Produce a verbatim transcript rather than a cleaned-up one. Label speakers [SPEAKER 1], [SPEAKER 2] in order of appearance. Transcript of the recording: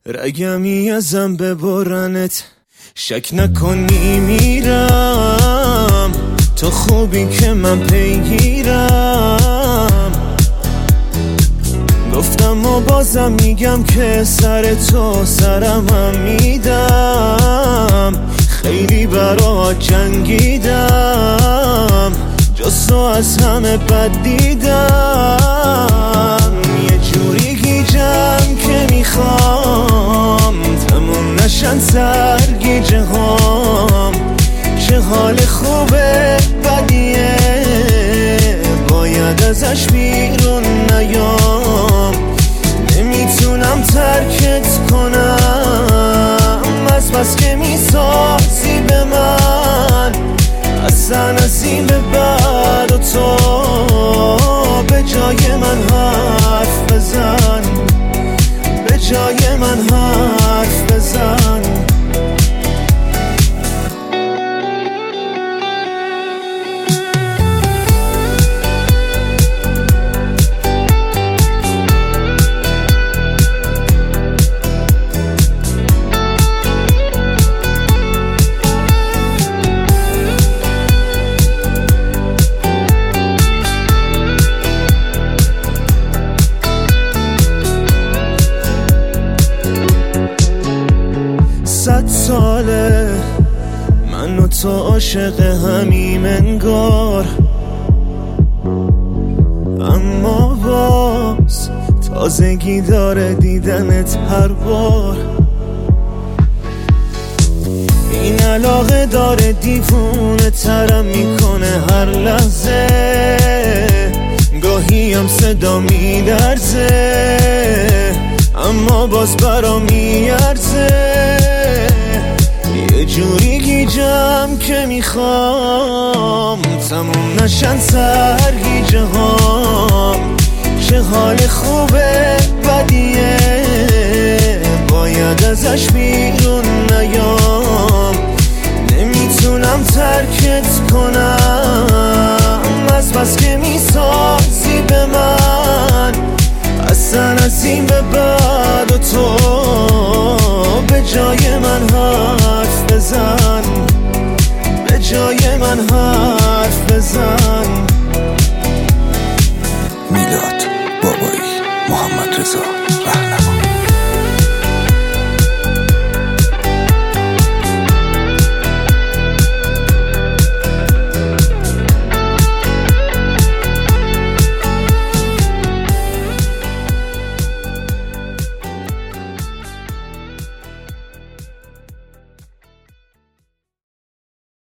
[SPEAKER 1] رگمی ازم ببرنت، شک نکنی میرم تو خوبی که من پیگیرم. گفتم و بازم میگم که سر تو سرم هم میدم. خیلی برات جنگیدم، جز تو از همه بد دیدم. یه جوری گیجم که میخوام تموم نشن سرگیجه هام. چه حال خوبه بدیه باید ازش بیرون نیام. نمیتونم ترکت کنم از بس که میسازی به من. اصلا از این به بعد و تو به جای من حرف بزن، به جای من حرف بزن. صد ساله من و تو عاشق همیم انگار، اما باز تازگی داره دیدنت هر بار. این علاقه داره دیوونه ترم میکنه هر لحظه. گاهی هم صدا میلرزه اما باز برام میارزه. یه جوری گیجم که میخوام تموم نشن سرگیجه هام. چه حال خوبه بدیه باید ازش بیرون نیام. نمیتونم ترکت کنم از بس که میسازی به من. اصلا از این به بعد و تو به جای من حرف بزن، به جای من حرف بزن.